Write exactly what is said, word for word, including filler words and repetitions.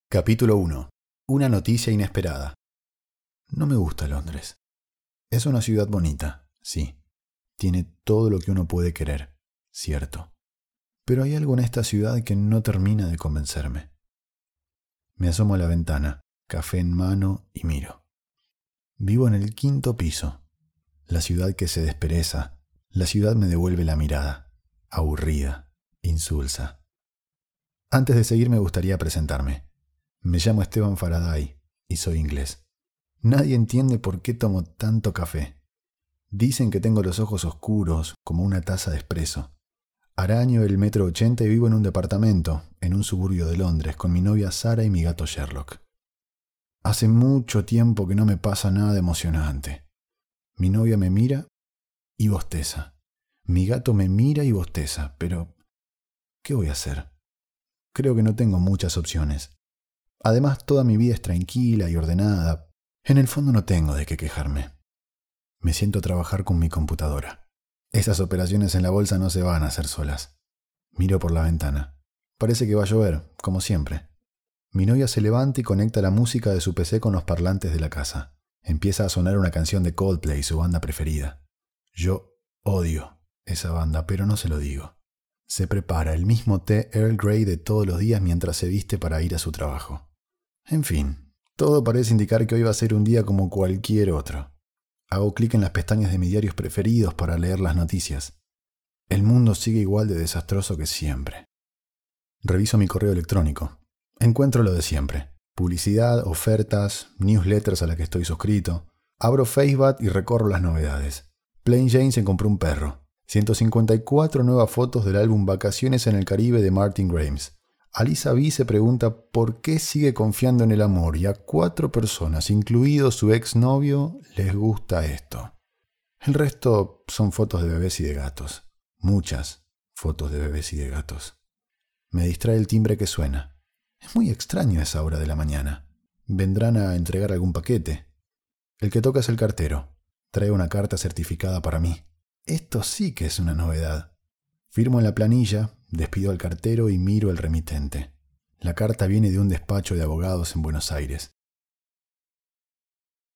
Capítulo uno. Una noticia inesperada. No me gusta Londres. Es una ciudad bonita, sí. Tiene todo lo que uno puede querer, cierto. Pero hay algo en esta ciudad que no termina de convencerme. Me asomo a la ventana, café en mano y miro. Vivo en el quinto piso. La ciudad que se despereza. La ciudad me devuelve la mirada, aburrida, insulsa. Antes de seguir me gustaría presentarme. Me llamo Esteban Faraday y soy inglés. Nadie entiende por qué tomo tanto café. Dicen que tengo los ojos oscuros, como una taza de espresso. Araño el metro ochenta y vivo en un departamento, en un suburbio de Londres, con mi novia Sara y mi gato Sherlock. Hace mucho tiempo que no me pasa nada emocionante. Mi novia me mira y bosteza. Mi gato me mira y bosteza, pero ¿qué voy a hacer? Creo que no tengo muchas opciones. Además, toda mi vida es tranquila y ordenada. En el fondo no tengo de qué quejarme. Me siento a trabajar con mi computadora. Esas operaciones en la bolsa no se van a hacer solas. Miro por la ventana. Parece que va a llover, como siempre. Mi novia se levanta y conecta la música de su P C con los parlantes de la casa. Empieza a sonar una canción de Coldplay, su banda preferida. Yo odio esa banda, pero no se lo digo. Se prepara el mismo té Earl Grey de todos los días mientras se viste para ir a su trabajo. En fin, todo parece indicar que hoy va a ser un día como cualquier otro. Hago clic en las pestañas de mis diarios preferidos para leer las noticias. El mundo sigue igual de desastroso que siempre. Reviso mi correo electrónico. Encuentro lo de siempre. Publicidad, ofertas, newsletters a las que estoy suscrito. Abro Facebook y recorro las novedades. Plain Jane se compró un perro. ciento cincuenta y cuatro nuevas fotos del álbum Vacaciones en el Caribe de Martin Grimes. Alisa B se pregunta por qué sigue confiando en el amor y a cuatro personas, incluido su exnovio, les gusta esto. El resto son fotos de bebés y de gatos. Muchas fotos de bebés y de gatos. Me distrae el timbre que suena. Es muy extraño a esa hora de la mañana. Vendrán a entregar algún paquete. El que toca es el cartero. Trae una carta certificada para mí. Esto sí que es una novedad. Firmo en la planilla, despido al cartero y miro el remitente. La carta viene de un despacho de abogados en Buenos Aires.